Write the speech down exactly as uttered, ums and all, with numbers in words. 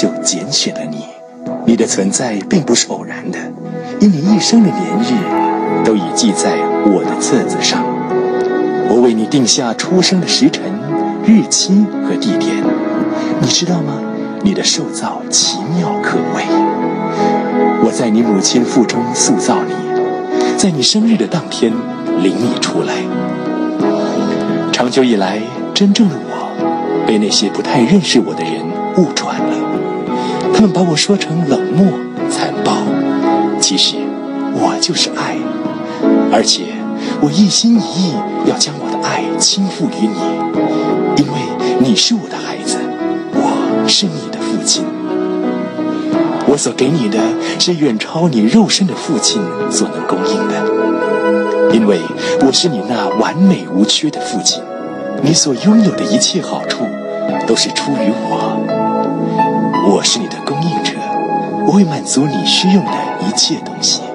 就拣选了你。你的存在并不是偶然的，因你一生的年日都已记在我的册子上。我为你定下出生的时辰、日期和地点。你知道吗？你的受造奇妙可畏。我在你母亲腹中塑造你，在你生日的当天领你出来。长久以来，真正的我被那些不太认识我的人误传了，他们把我说成冷漠残暴，其实我就是爱，而且我一心一意要将我的爱倾覆于你，因为你是我的孩子，我是你的父亲。我所给你的是远超你肉身的父亲所能供应的，因为我是你那完美无缺的父亲。你所拥有的一切好处都是出于我，我是你的供应者，我会满足你需用的一切东西。